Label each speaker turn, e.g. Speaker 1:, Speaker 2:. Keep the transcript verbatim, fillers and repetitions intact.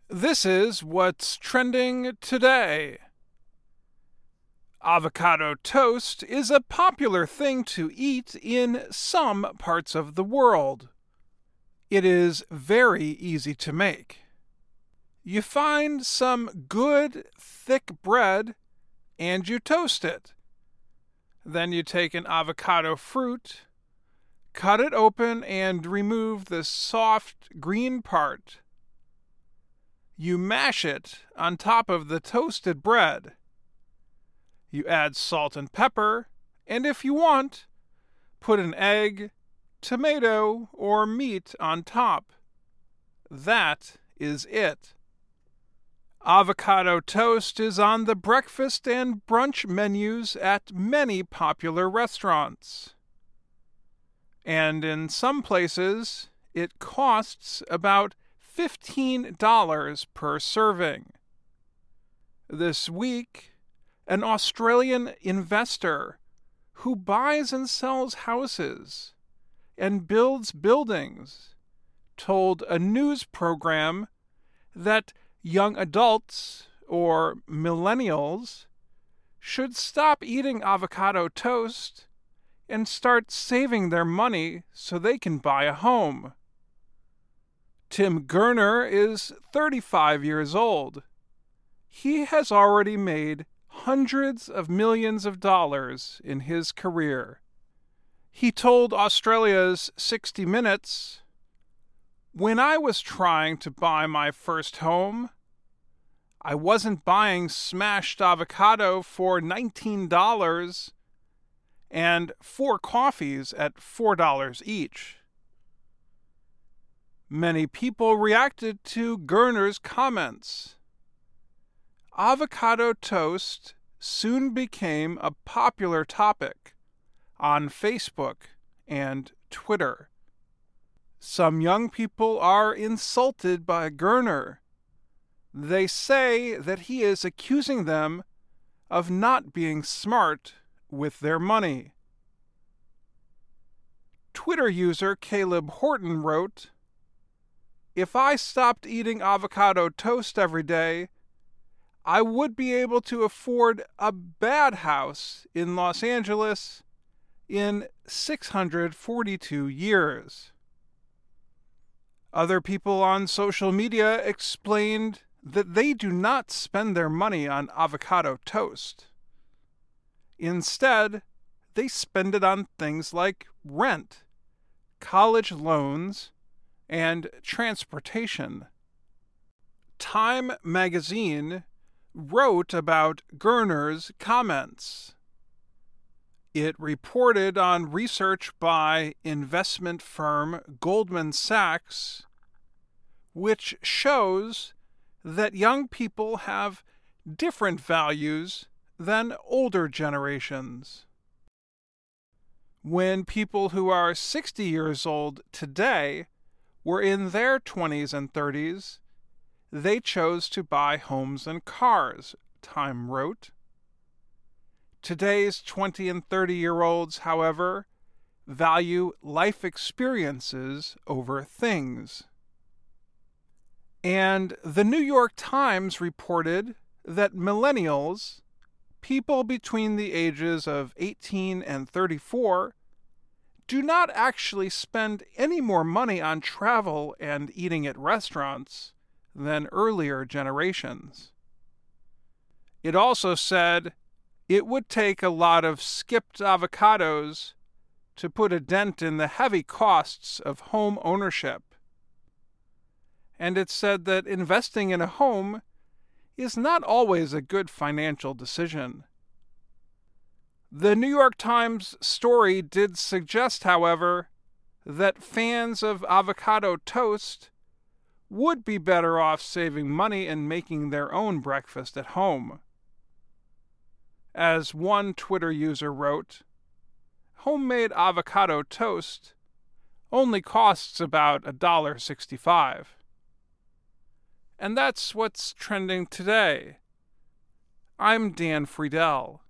Speaker 1: This is what's trending today. Avocado toast is a popular thing to eat in some parts of the world. It is very easy to make. You find some good, thick bread and you toast it. Then you take an avocado fruit, cut it open, and remove the soft green part. You mash it on top of the toasted bread. You add salt and pepper, and if you want, put an egg, tomato, or meat on top. That is it. Avocado toast is on the breakfast and brunch menus at many popular restaurants. And in some places, it costs about fifteen dollars per serving. This week, an Australian investor who buys and sells houses and builds buildings told a news program that young adults, or millennials, should stop eating avocado toast and start saving their money so they can buy a home. Tim Gurner is thirty-five years old. He has already made hundreds of millions of dollars in his career. He told Australia's sixty minutes, "When I was trying to buy my first home, I wasn't buying smashed avocado for nineteen dollars and four coffees at four dollars each." Many people reacted to Gurner's comments. Avocado toast soon became a popular topic on Facebook and Twitter. Some young people are insulted by Gurner. They say that he is accusing them of not being smart with their money. Twitter user Caleb Horton wrote, "If I stopped eating avocado toast every day, I would be able to afford a bad house in Los Angeles in six hundred forty-two years. Other people on social media explained that they do not spend their money on avocado toast. Instead, they spend it on things like rent, college loans, and transportation. Time magazine wrote about Gurner's comments. It reported on research by investment firm Goldman Sachs, which shows that young people have different values than older generations. When people who are sixty years old today were in their twenties and thirties, they chose to buy homes and cars, Time wrote. Today's twenty and thirty-year-olds, however, value life experiences over things. And the New York Times reported that millennials, people between the ages of eighteen and thirty-four, do not actually spend any more money on travel and eating at restaurants than earlier generations. It also said it would take a lot of skipped avocados to put a dent in the heavy costs of home ownership. And it said that investing in a home is not always a good financial decision. The New York Times story did suggest, however, that fans of avocado toast would be better off saving money and making their own breakfast at home. As one Twitter user wrote, "Homemade avocado toast only costs about one dollar and sixty-five cents. And that's what's trending today. I'm Dan Friedel.